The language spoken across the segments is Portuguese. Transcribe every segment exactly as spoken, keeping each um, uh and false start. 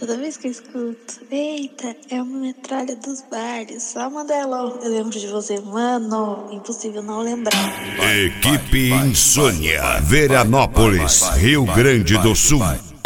Toda vez que eu escuto, eita, é uma metralha dos bares, só Mandelão. Eu lembro de você, mano, impossível não lembrar. Equipe Insônia, Veranópolis, Rio Grande do Sul.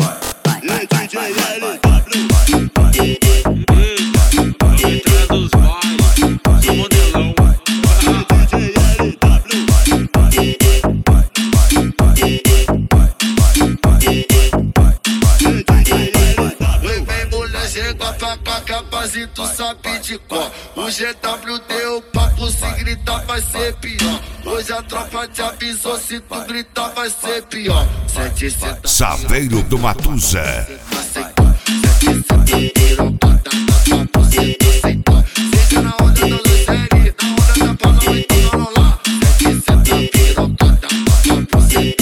Capazito sabe de cor. O G W deu papo, se gritar vai ser pior. Hoje a tropa te avisou, se tu gritar vai ser pior. Saveiro do Matuza. Seja na onda da luzeria, na onda da palma, então não rolar. sete pirocada, papo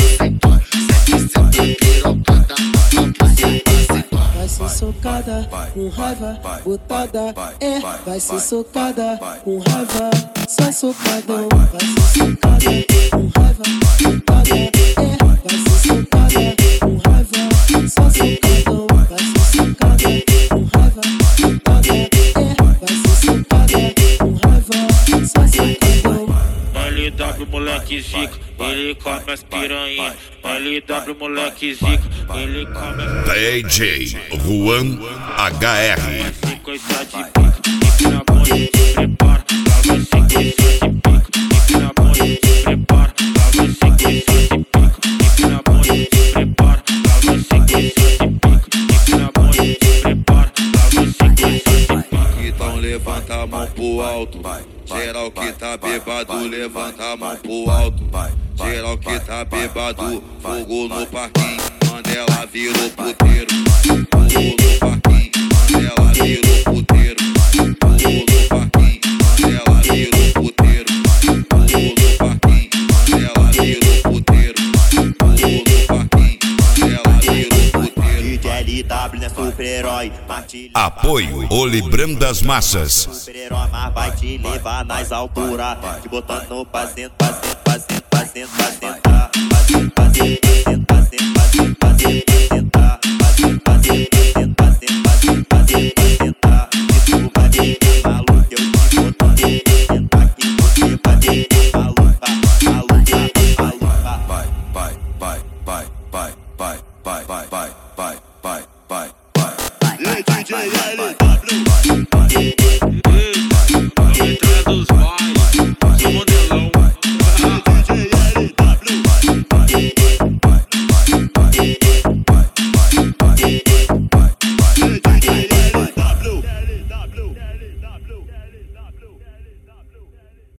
sete pirocada, papo sete. Vai ser socada, com raiva, botada, é. Vai ser socada, com raiva, só socadão. Vai ser socada, com raiva, botada, é. Vai ser socada, com raiva, só socadão. Vai ser socada, com raiva, botada, é. Vai ser socada, com raiva, só socadão. L W moleque zica, ele come as piranha. L W moleque zica, ele come as D J Juan H R. sequência de pica, pica na mão e te prepara. Lá vai sequência de pica, pica na mão e te prepara. Lá vai sequência de pica, pica na mão e te prepara. Lá vai sequência de pica, pica na mão e te prepara. Lá vai sequência de pica. Então levanta a mão pro alto. Geral que tá bebado, levanta a mão pro alto. Geral que tá bebado, fogo no parquinho. Mandela virou puteiro. Fogo no parquinho, Mandela virou puteiro. Fogo no parquinho, Mandela virou puteiro. Fogo no parquinho, Mandela virou puteiro. Fogo no parquinho, Mandela virou puteiro. D J L W não é super-herói. Apoio Olibrando das Massas. Super-herói, mas vai te levar nas alturas. Te botando pra sentar, pra sentar, pra sentar, pra sentar, pra sentar, pra sentar.